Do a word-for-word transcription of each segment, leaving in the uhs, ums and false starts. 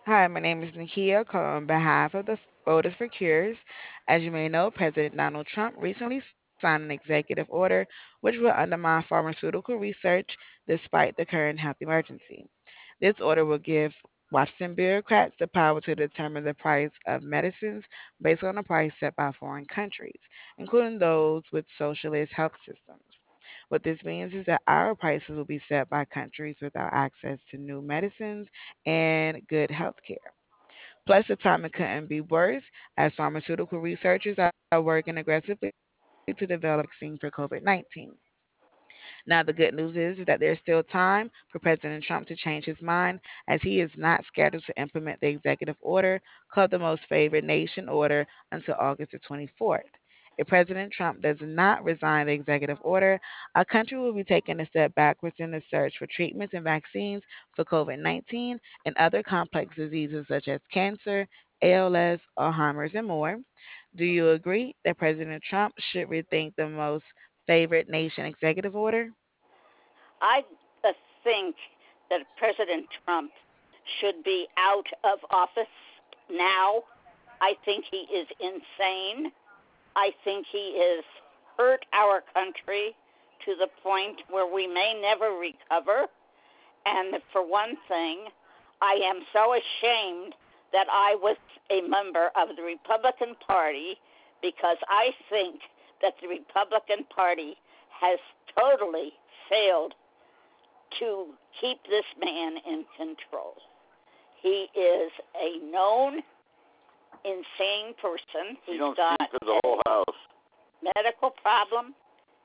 Hi, my name is Nakia, calling on behalf of the Voters for Cures. As you may know, President Donald Trump recently signed an executive order which will undermine pharmaceutical research despite the current health emergency. This order will give Washington bureaucrats the power to determine the price of medicines based on a price set by foreign countries, including those with socialist health systems. What this means is that our prices will be set by countries without access to new medicines and good health care. Plus, the timing couldn't be worse as pharmaceutical researchers are working aggressively to develop a vaccine for COVID nineteen. Now, the good news is that there's still time for President Trump to change his mind, as he is not scheduled to implement the executive order called the Most Favored Nation Order until August the twenty-fourth. If President Trump does not resign the executive order, our country will be taking a step backwards in the search for treatments and vaccines for COVID nineteen and other complex diseases such as cancer, A L S, Alzheimer's, and more. Do you agree that President Trump should rethink the Most Favored Nation executive order? I uh, think that President Trump should be out of office now. I think he is insane. I think he has hurt our country to the point where we may never recover. And for one thing, I am so ashamed that I was a member of the Republican Party because I think that the Republican Party has totally failed to keep this man in control. He is a known insane person. You He's don't got speak for the a whole house. medical problem,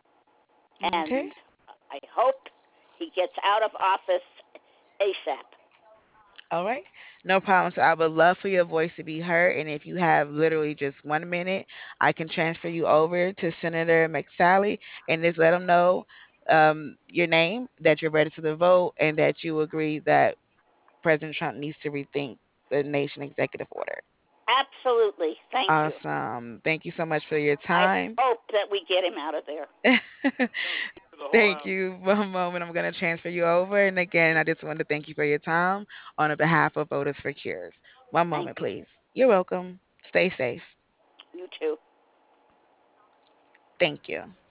Okay. and I hope he gets out of office ASAP. All right. No problem. So I would love for your voice to be heard. And if you have literally just one minute, I can transfer you over to Senator McSally and just let him know um, your name, that you're ready to the vote, and that you agree that President Trump needs to rethink the nation executive order. Absolutely. Thank you. Awesome. Thank you so much for your I time. hope that we get him out of there. You don't speak for the whole Thank house. you. One moment. I'm going to transfer you over. And again, I just want to thank you for your time on behalf of Voters for Cures. One Thank moment, you. please. You're welcome. Stay safe. You too. Thank you.